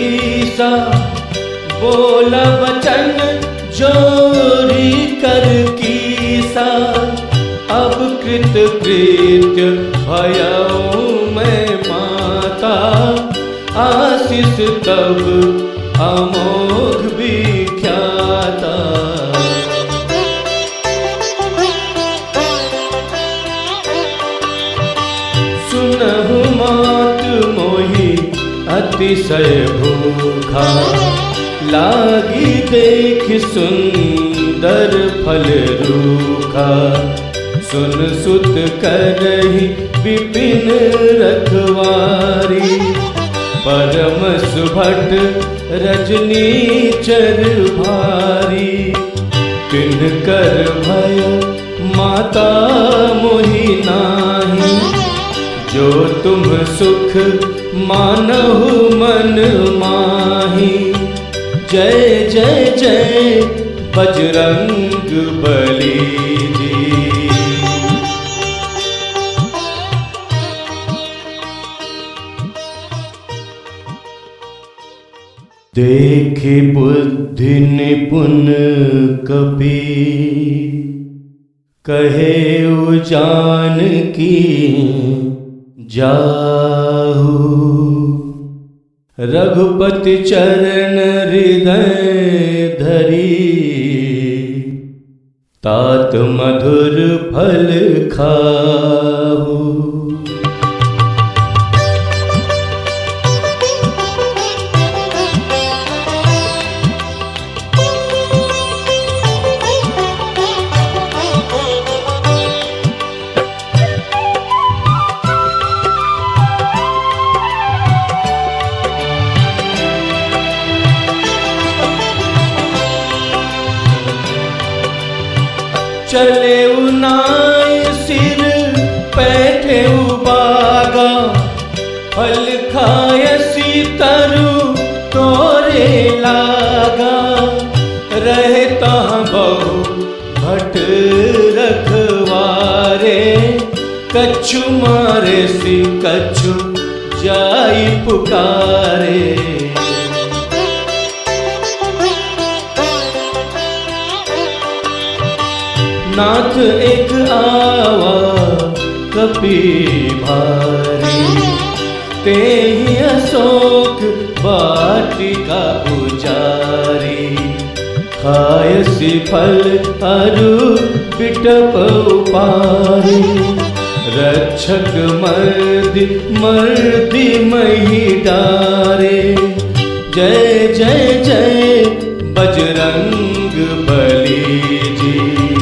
सा, बोला वचन जोरी कर कीसा। अब कृत कृत्य भयऊ मैं माता, आशीष तब अमोघ विख्याता। सुनहु मात मोहि अतिशय भूखा, लागी देख सुंदर फल रूखा। सुन सुत करहि विपिन रखवारी, परम सुभट रजनीचर भारी। तिनकर भय माता मोहि नाही, जो तुम सुख मानहु मन माही। जय जय जय बजरंग बली जी। देखे बुद्धि निपुण कपि, कहे जानकी जाहु। रघुपति चरण हृदय धरी, तात मधुर फल खाहु। चले उनाय सिर पैठे बागा, फल खायसी तरु तोरे लागा। रहे तहाँ बहु भट रखवारे, कछु मारे सी कछु जाई पुकारे। नाथ एक आवा कपि भारी, तेहि अशोक वाटिका पुजारी। खायसी फल अरु बिटप उपारी, रक्षक मर्दि मर्दि मही डारे। जय जय जय बजरंग बली जी।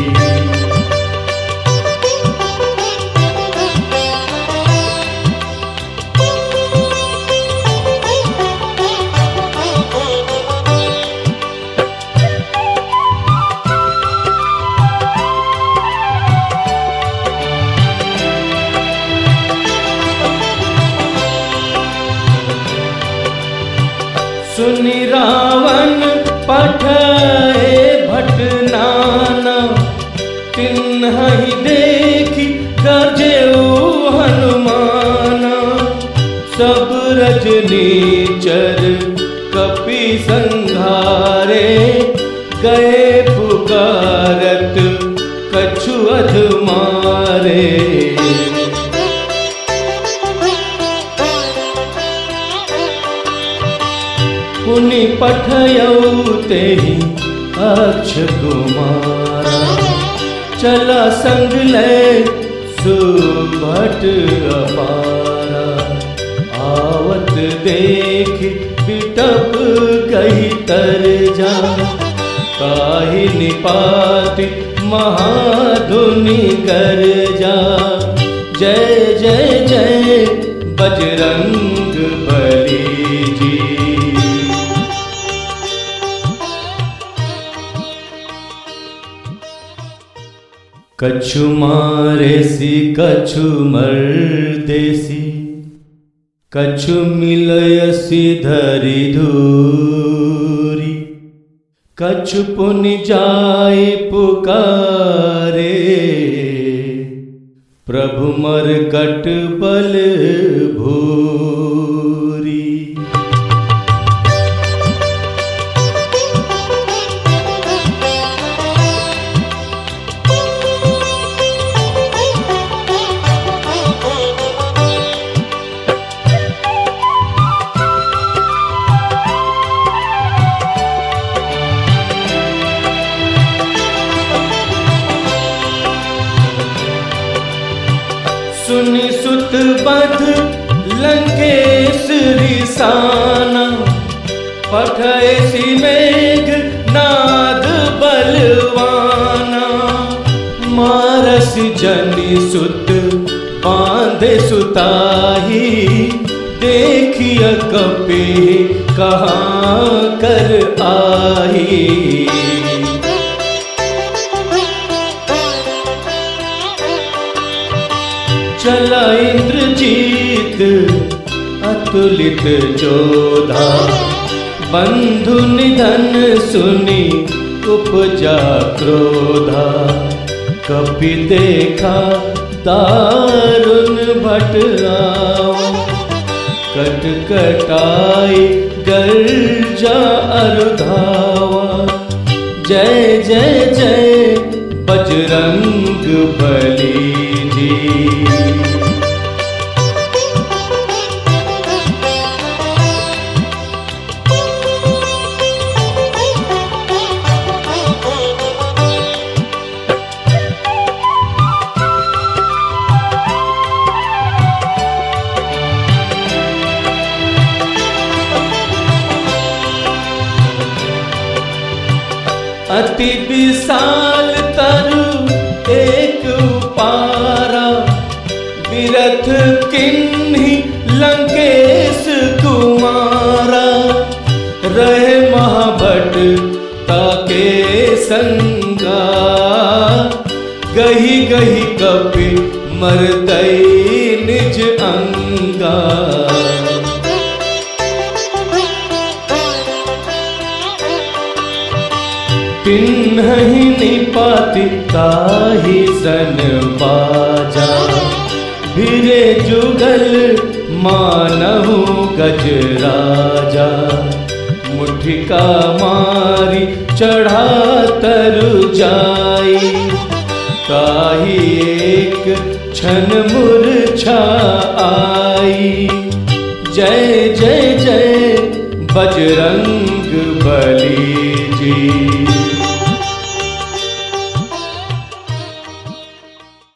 सुनि रावण पठए भट नाना, तिन्हि देखि गरजेउ हनुमाना। सब रजनीचर कपि संघारे, गए पुकारत कछु अध मारे। पुनि पठयऊ तेहि अक्ष कुमारा, चला संग ले सुभट अपारा। आवत देख बिटप गही तर जा, काहि निपाति महाधुनि कर जा। जय जय जय बजरंग बली जी। कछु मारेसी कछु मर्देसी, कछु मिलयसी धरि धूरी। कछु पुनि जाय पुकारे, प्रभु मरकट बल भूरी। बध लंकेश रिसाना, पठयसी मेघ नाद बलवाना। मारस जनि सुत बांधे सुताही, देखिय कपि कहाँ कर आही। चला इंद्रजीत अतुलित जोधा, बंधु निधन सुनी उपजा क्रोधा। कपि देखा दारुण भट आवा, कटकटाई गर्जा अरुधावा। जय जय जय बजरंग बली जी। अति विशाल तरु एक पारा, विरथ किन्ही लंकेश कुमारा। रहे महाभट ताके संगा, गही गही कपि मरतई निज अंगा। तिन्हि निपाति ताहि सन बाजा, भिरे जुगल मानहु गजराजा। मुठिका मारी चढ़ा तरु जाई, ताहि एक क्षण मूर्छा आई। जय जय जय बजरंग बली जी।